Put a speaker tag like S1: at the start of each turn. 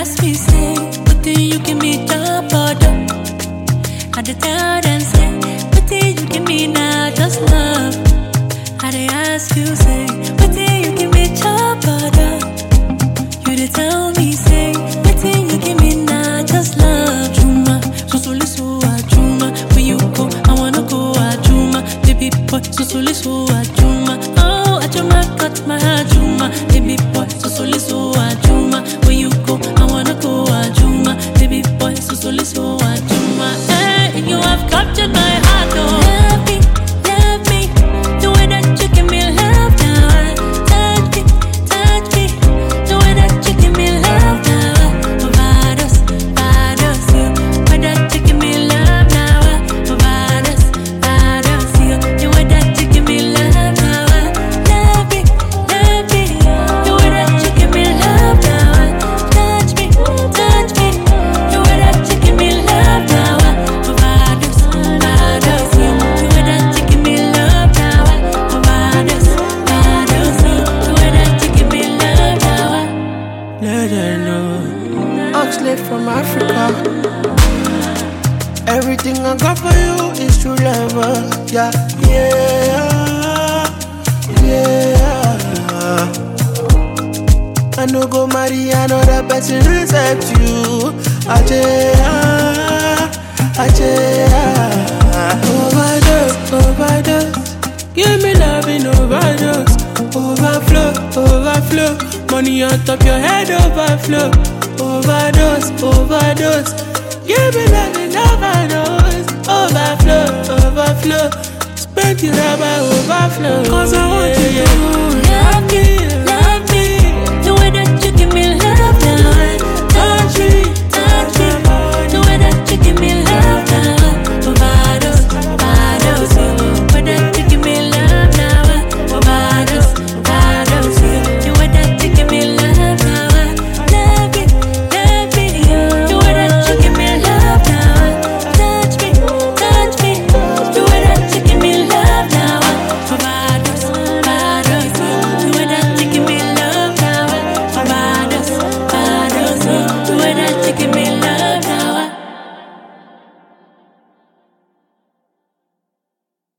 S1: ask me, say, what do you give me job or do? I dey tell them, say, what do you give me now? Just love. I dey ask you, say, what do you give me job or do? You dey tell me, say, what do you give me now? Just love. Juma, so Juma. Where you go, I wanna go, Juma. Baby boy, so Juma. Oh, Juma got my heart, Juma. Baby boy, so Juma. Where you go, I wanna go, Juma. Baby boy, so Juma. Hey, you have captured my heart, oh. Love me, the way that you give me love now. Touch me, the way that you give me love now. Overdose, you. The way that you give me love now. Overdose, you. The way that you give me love now. Love me, the way that you give me love now. Touch me, the way that you give me love now. Overdose, you. The way that you give me love now. Overdose, you. The way that you give me love now.
S2: Let her know. Oxlade from Africa. Everything I got for you is true love. Yeah. I no go marry another person except you. Overdose. Give me love in overdose. Overflow. Money on top your head, overflow. Overdose. Give me love in overdose. Overflow. Spend the rubber, overflow. Cause I want